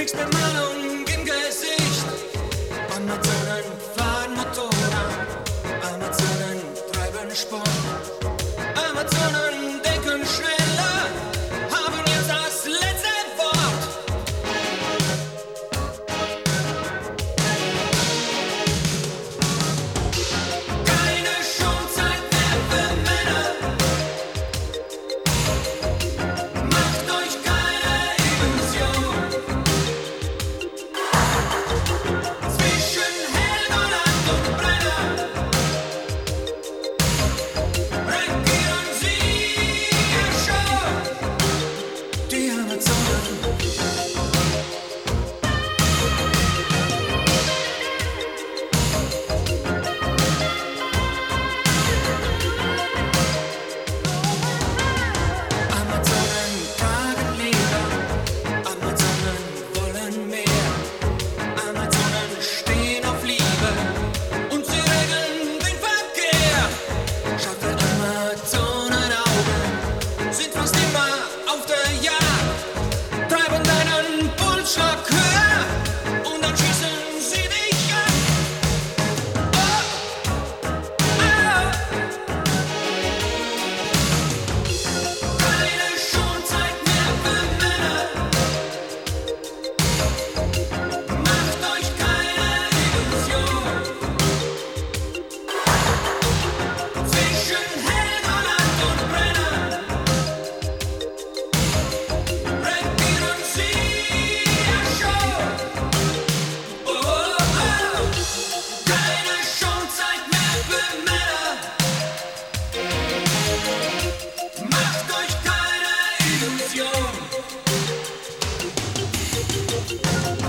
kriegst Bemalung im Gesicht. Amazonen fahren Motorrad, Amazonen treiben Sport. Amazonen denken schneller, haben jetzt das letzte Wort. Keine Schonzeit mehr für Männer. Macht euch keine Illusion. Zwischen Helgoland und Brenner regieren sie ihr schon. Die Amazonen. Amazonen tragen Leder, Amazonen wollen mehr. Amazonen stehen auf Liebe und sie regeln den Verkehr. Schaut für Amazonen Augen, sind fast immer auf der Jagd. Treiben deinen Pulsschlag höher und dann schießen sie dich ab. Oh, oh. Keine Schonzeit mehr für Männer. Macht euch keine Illusion. Zwischen Helgoland und Brenner regieren sie ihr schon. Oh, oh, oh. Keine Schonzeit mehr für Männer. Macht euch keine Illusion.